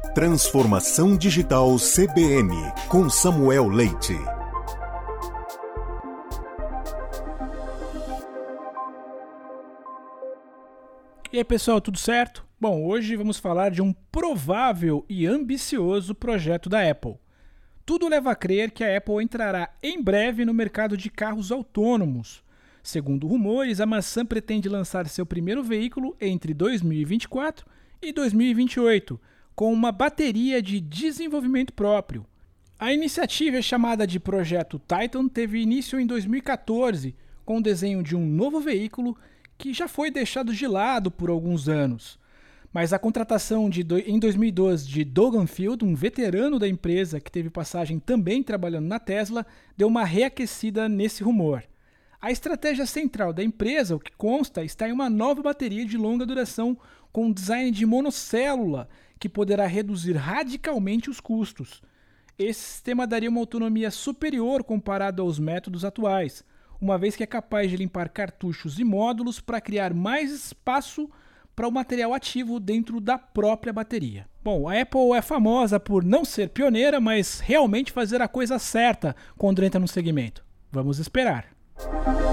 Transformação Digital CBN, com Samuel Leite. E aí pessoal, tudo certo? Bom, hoje vamos falar de um provável e ambicioso projeto da Apple. Tudo leva a crer que a Apple entrará em breve no mercado de carros autônomos. Segundo rumores, a maçã pretende lançar seu primeiro veículo entre 2024 e 2028, com uma bateria de desenvolvimento próprio. A iniciativa, chamada de Projeto Titan, teve início em 2014, com o desenho de um novo veículo que já foi deixado de lado por alguns anos. Mas a contratação em 2012 de Dogan Field, um veterano da empresa que teve passagem também trabalhando na Tesla, deu uma reaquecida nesse rumor. A estratégia central da empresa, o que consta, está em uma nova bateria de longa duração com um design de monocélula que poderá reduzir radicalmente os custos. Esse sistema daria uma autonomia superior comparado aos métodos atuais, uma vez que é capaz de limpar cartuchos e módulos para criar mais espaço para o material ativo dentro da própria bateria. Bom, a Apple é famosa por não ser pioneira, mas realmente fazer a coisa certa quando entra no segmento. Vamos esperar.